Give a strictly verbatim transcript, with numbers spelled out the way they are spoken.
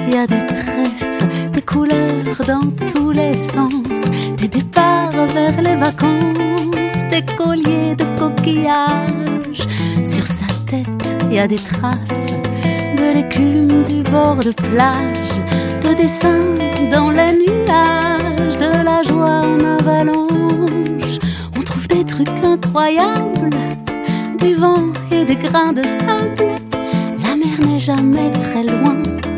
y a des tresses, des couleurs dans tous les sens, des départs vers les vacances, des colliers de coquillages. Sur sa tête, y a des traces de l'écume du bord de plage, de dessins dans les nuages, de la joie en avalanche. On trouve des trucs incroyables, du vent et des grains de sable. La mer n'est jamais très loin,